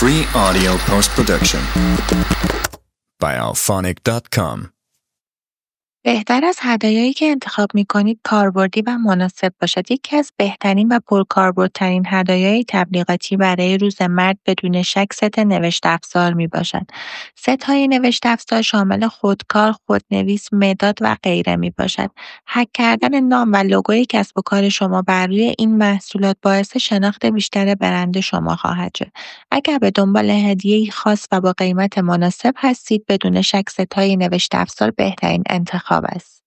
Free audio post-production by alphonic.com. بهتر از هدایایی که انتخاب می‌کنید کاربردی و مناسب باشد. یکی از بهترین و پرکاربردترین هدایای تبلیغاتی برای روز مرد بدون شک ست نوشت افزار میباشد. ست‌های نوشت افزار شامل خودکار، خودنویس، مداد و غیره میباشد. هک کردن نام و لوگوی کسب و کار شما بر روی این محصولات باعث شناخت بیشتر برند شما خواهد شد. اگر به دنبال هدیه‌ای خاص و با قیمت مناسب هستید، بدون شک ست‌های نوشت افزار بهترین انتخاب است.